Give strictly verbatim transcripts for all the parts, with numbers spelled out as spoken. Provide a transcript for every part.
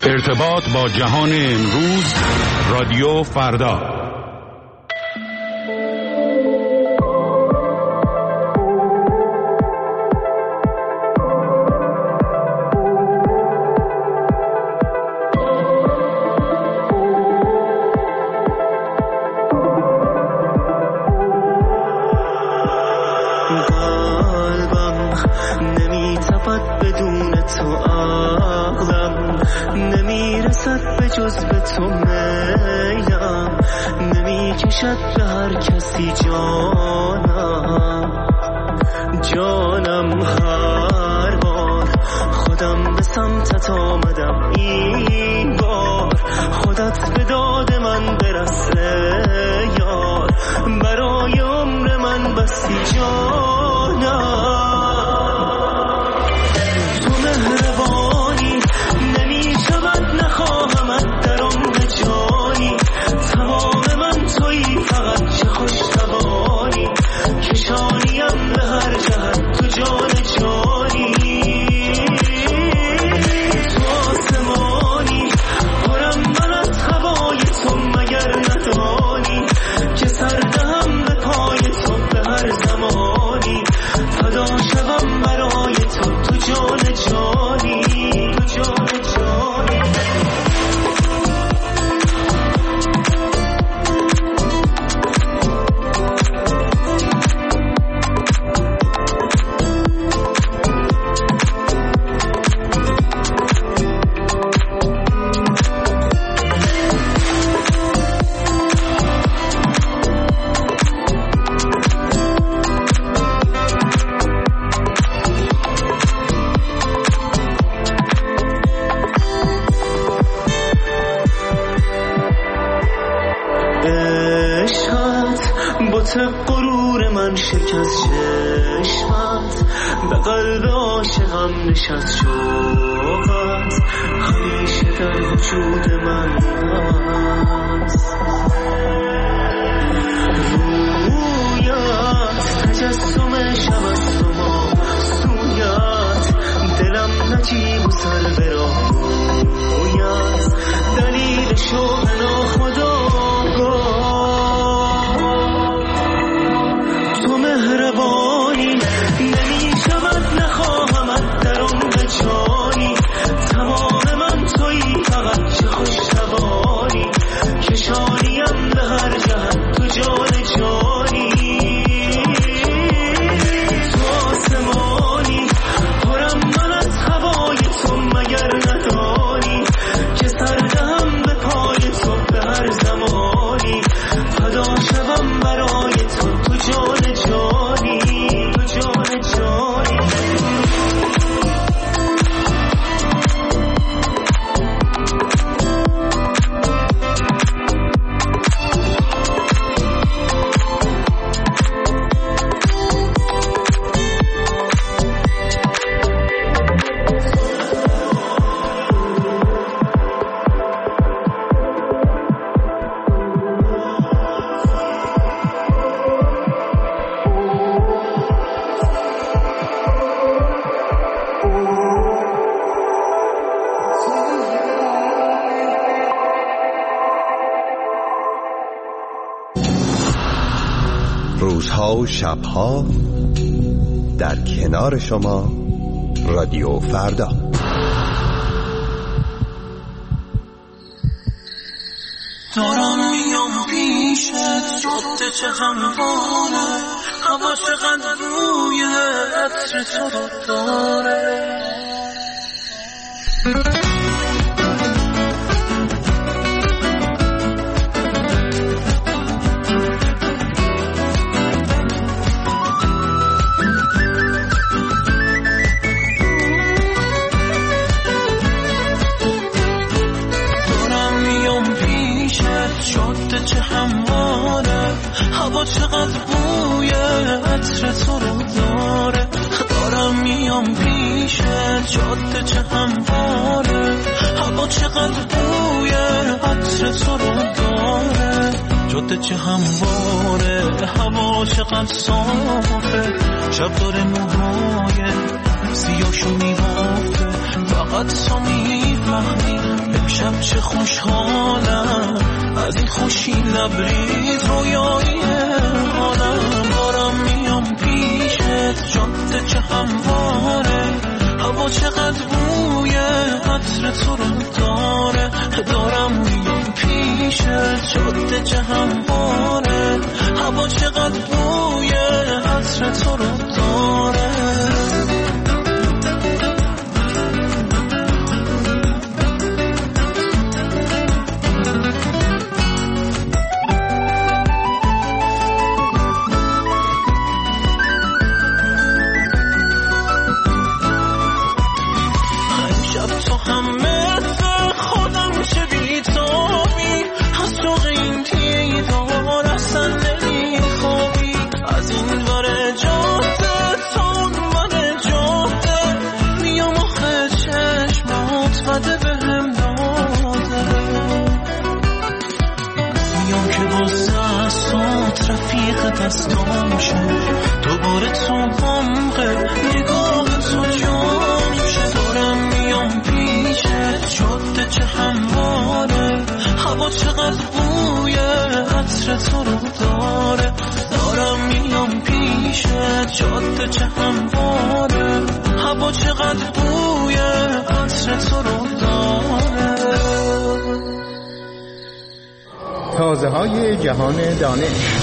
ارتباط با جهان امروز، رادیو فردا. جز به تو میلم نمی کشد به هر کسی جانم جانم هر بار خودم به سمتت آمدم این بار خودت به داد من برسه یار برای عمر من بستی جانم تو مهربانی نمی شود نخواهمت در عمر جانی تمام من تویی فقط چه خوش توانی کشانیم به هر جهت تو جان جانی تو آسمانی پرم من از هوای تو مگر ندانی که سر دهم به پای تو به هر زمانی فدا شوم برای تو تو جان جانی تو جان جانی غرور من شکست چشمت به قلب عاشقم نشست شوقت همیشه در وجود من هست رویت تجسم شب است و ما سویت دلم نجیب و سر به راه رویت دلیل شوق ناخودآگاه مهربانی نمی شود نخواهمت در عمر جانی تمام من تویی فقط چه خوش توانی کشانیم به هر جهت تو جان جانی تو آسمانی پرم من از هوای تو مگر ندانی که سر دهم به پای تو به هر زمانی فدا شوم برای تو تو جان جانی تو جان جانی روزها و شبها در کنار شما رادیو فردا. دارم میام پیشت جاده چه همواره هوا چقدر روی عطر تو رو داره چه همواره هوا چقدر بوی عطر تو رو داره دارم میام پیشت جاده چه همواره هوا چقدر بوی عطر تو رو داره جاده چه همواره هوا چقدر صافه شب داره موهای سیاشو میبافه فقط تو میفهمی امشب چه خوشحالم از این خوشی لبریز رویایی حالم. دارم میام پیشت جاده چه همواره، هوا چقدر بوی عطر تو رو داره. دارم میام پیشت جاده چه همواره، هوا چقدر بوی عطر تو رو داره. دستام شد دوباره تو غمقه نگاه تو جام شد. دارم میام پیشت جاده چه همواره، هوا چقدر بوی عطر تو رو داره. دارم میام پیشت جاده چه همواره، هوا چقدر بوی عطر تو رو داره. تازه های جهان دانش.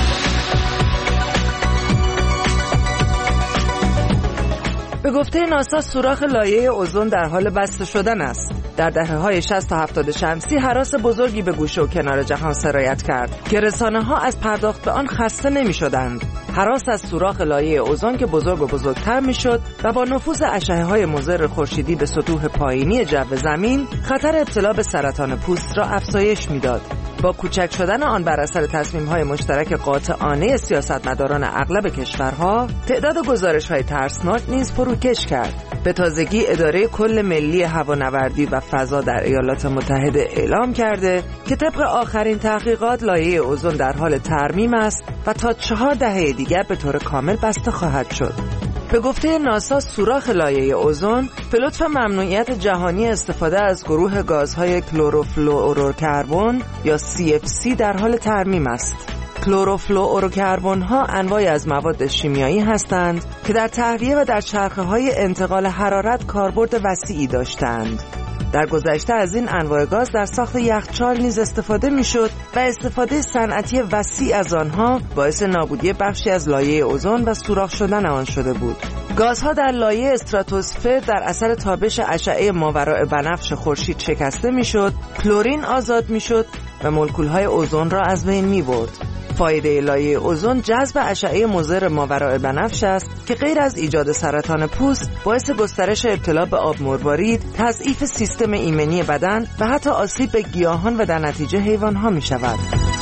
به گفته ناسا سوراخ لایه اوزون در حال بسته شدن است. در دهه‌های شصت تا هفتاد شمسی هراس بزرگی به گوشه و کنار جهان سرایت کرد که رسانه‌ها از پرداخت به آن خسته نمی‌شدند. هراس از سوراخ لایه اوزون که بزرگ و بزرگتر می‌شد و با نفوذ اشعه‌های مضر خورشیدی به سطوح پایینی جو زمین خطر ابتلا به سرطان پوست را افزایش می‌داد. با کوچک شدن آن بر اثر تصمیم‌های مشترک قاطعانه سیاستمداران اغلب کشورها، تعداد گزارش‌های ترسناک نیز فروکش کرد. به تازگی اداره کل ملی هوانوردی و فضا در ایالات متحده اعلام کرده که طبق آخرین تحقیقات لایه اوزون در حال ترمیم است و تا چهار دهه دیگر به طور کامل بسته خواهد شد. به گفته ناسا سوراخ لایه اوزون به لطف ممنوعیت جهانی استفاده از گروه گازهای کلروفلوروکربن یا سی اف سی در حال ترمیم است. کلروفلوروکربن ها انواعی از مواد شیمیایی هستند که در تهویه و در چرخه‌های انتقال حرارت کاربرد وسیعی داشتند. در گذشته از این انواع گاز در ساخت یخچال نیز استفاده می‌شد و استفاده صنعتی وسیع از آنها باعث نابودی بخشی از لایه اوزون و سوراخ شدن آن شده بود. گازها در لایه استراتوسفر در اثر تابش اشعه ماوراء بنفش خورشید شکسته می‌شد، کلورین آزاد می‌شد و مولکول‌های اوزون را از بین می‌برد. فایده لایه اوزون جذب اشعه مضر ماوراء بنفش است که غیر از ایجاد سرطان پوست باعث گسترش ابتلا به آب مروارید، تضعیف سیستم ایمنی بدن و حتی آسیب به گیاهان و در نتیجه حیوان‌ها می‌شود.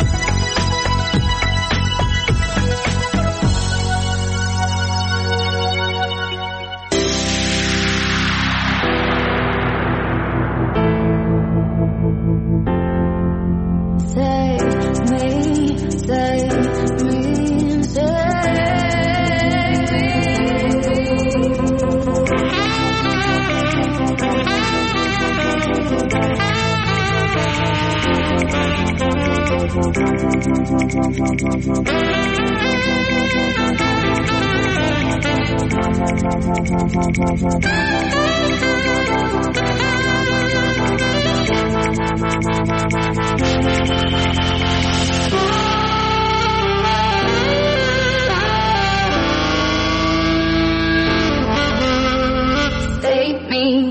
Save me.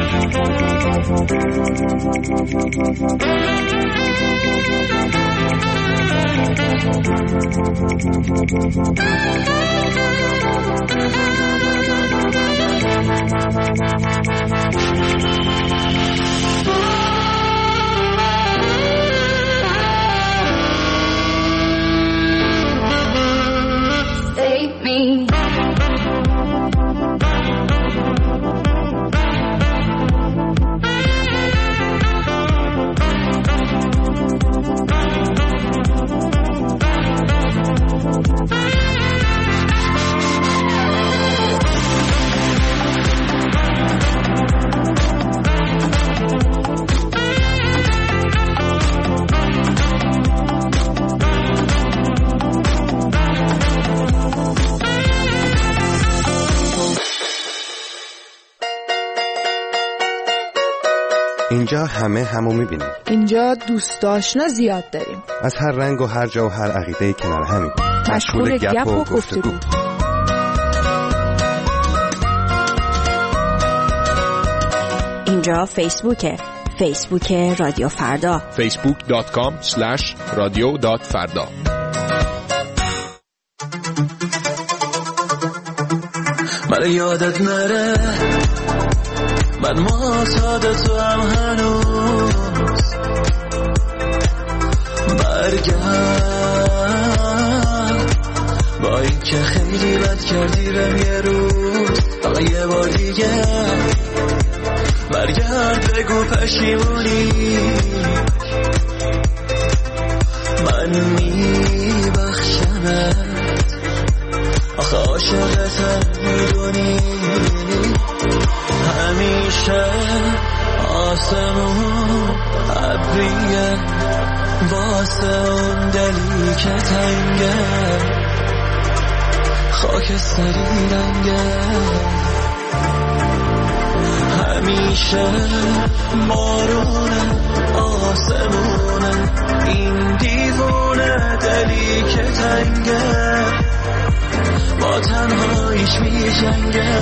Save me. اینجا همه همو میبینیم. اینجا دوست آشنا زیاد داریم. از هر رنگ و هر جا و هر عقیده کنار همین. مشغول گپ و گفتگو. اینجا فیسبوکه. فیسبوک رادیو فردا. فیسبوک دات کام اسلش رادیو دات فردا. من یادت نره من معتاد تو هم هنوز برگرد با این که خیلی بد کردی بهم یه روز فقط یه بار دیگه برگرد بگو پشیمونی من میبخشمت آخه عاشقتم میدونی همیشه آسمون ابریه واسه اون دلی که تنگه خاکستری رنگه همیشه بارونه آسمونه این دیوونه دلی که تنگه با تنهاییش می جنگه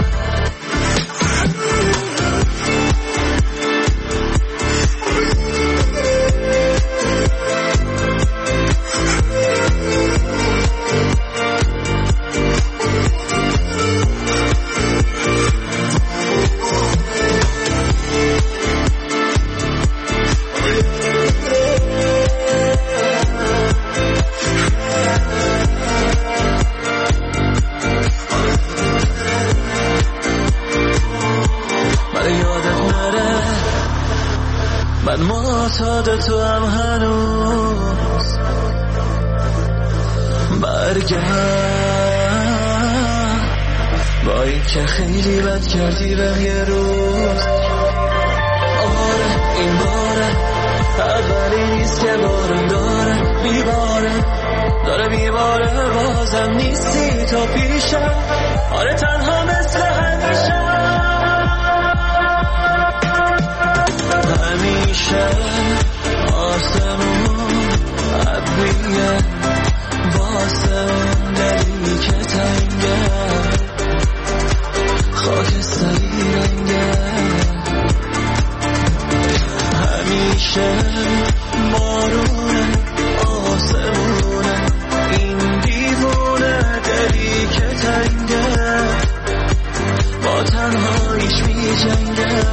من معتاد تو هم هنوز برگرد با این که خیلی بد کردی بهم یه روز آره این باره اولی نیست که بارم داره میباره داره میباره بازم نیستی تو پیشم آره تنها مثل همیشه همیشه آسمون ابریه واسه اون دلی که تنگه خاکستری رنگه همیشه بارونه آسمونه این دیوونه دلی که تنگه با تنهاییش می جنگه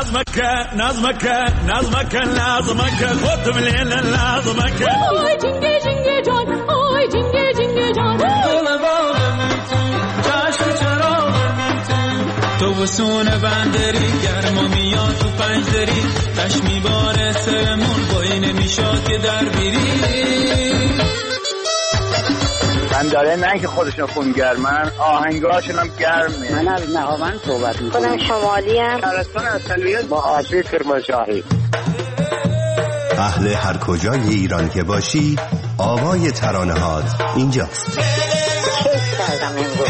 نظمك نظمك نظمك نظمك خودم لیل نظمک آی جنگه جنگه جان آی جنگه جنگه جان تو وسونه بندری گرما میاد تو پنج دری تش میباره سرمون با این نمیشاد که در بیری بنداره نه که خودشون خونگرمن آهنگاشون هم گرمه. من از نهاوند صحبت میکنم. خودم شمالی هم ترستان اصلیت با آسیب کرمانشاهی. اهل هر کجای ایران که باشی آوای ترانه هات اینجاست. کیف کردم امروز.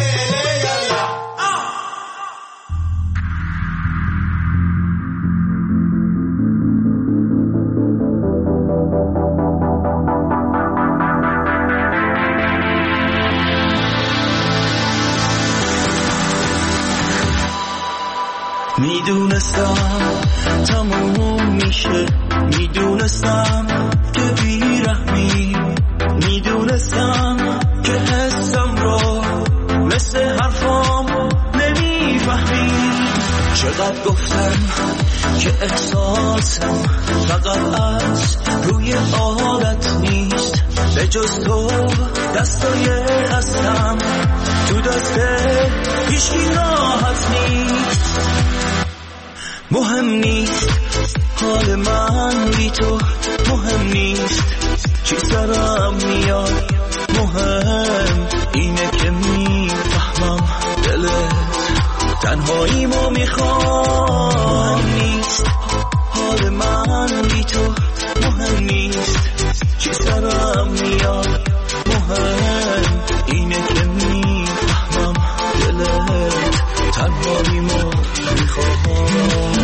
میدونستم تموم میشه میدونستم که بیرحمی میدونستم که حسم رو مثل حرفام نمیفهمی چقدر گفتم که احساسم فقط از روی عادت نیست به جز تو دستای هستم تو دست هیچی راحت نیست مهم نیست حال من بی تو مهم نیست چی سرم میاد مهم اینه که میفهمم دلت تنهاییمو میخوام مهم نیست حال من بی تو مهم نیست چی سرم میاد مهم اینه که میفهمم دلت تنهاییمو میخوام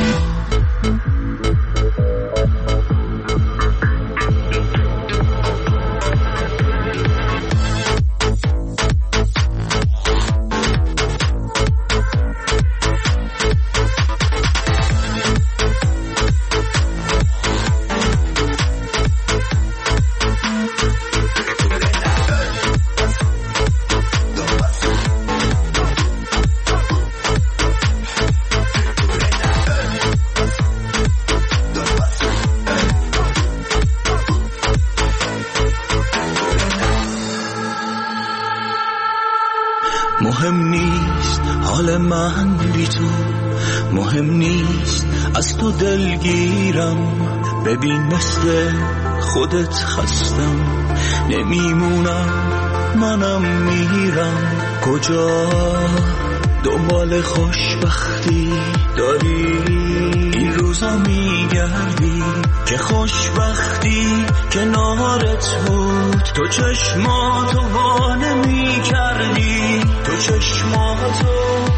مهم نیست حال من بی تو مهم نیست از تو دلگیرم ببین مثل خودت خستم نمیمونم منم میرم کجا دنبال خوشبختی داری این روزا میگردی که خوشبختی کنارت بود تو چشماتو وا نمی‌کردی تو چشماتو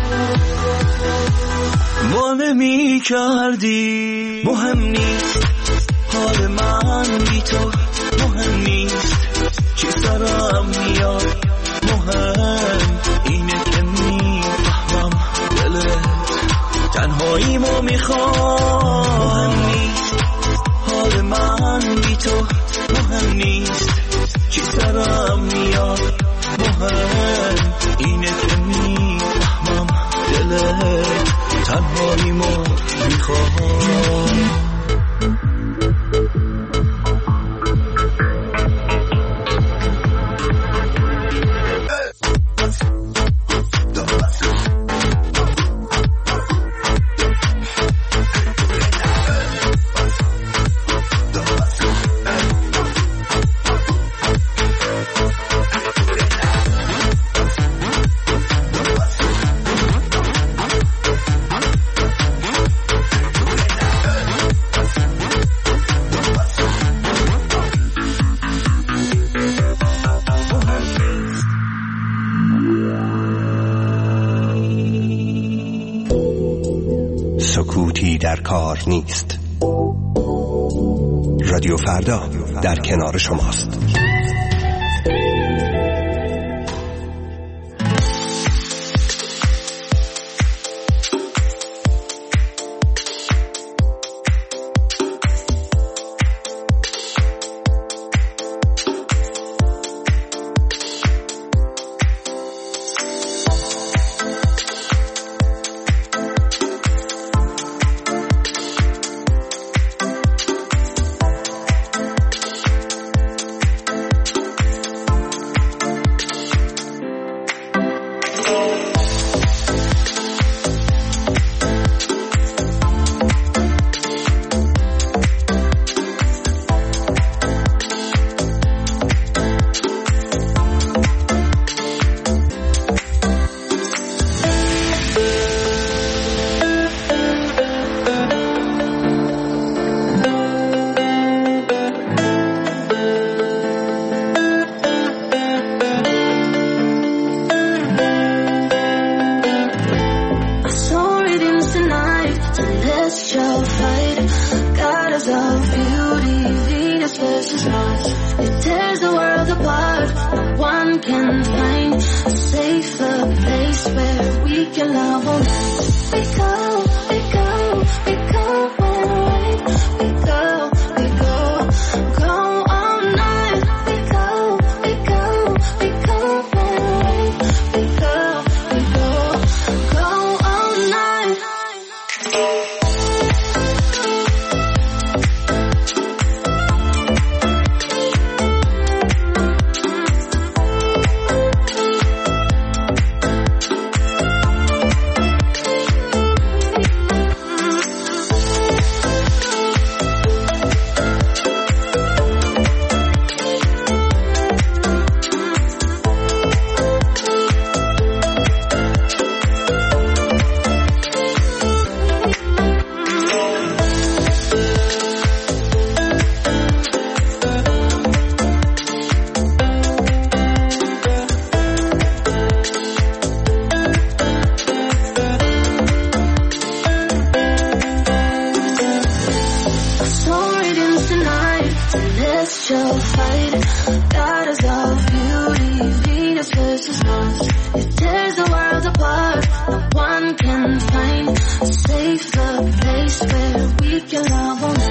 وا نمی‌کردی مهم نیست حال من بی تو مهم نیست چی سرم میاد مهم اینه که میفهمم دلت تنهاییمو میخوام مهم نیست حال من بی تو مهم نیست چی سرم میاد مهم اینه که میفهمم دلت تنهاییمو میخوام سکوتی در کار نیست. رادیو فردا در کنار شماست. can love all night. We go, we go, we go when right. We go, we go, go all night. We go, we go, we go when right. We go, we go, go all night. One can find a safer place where we can love.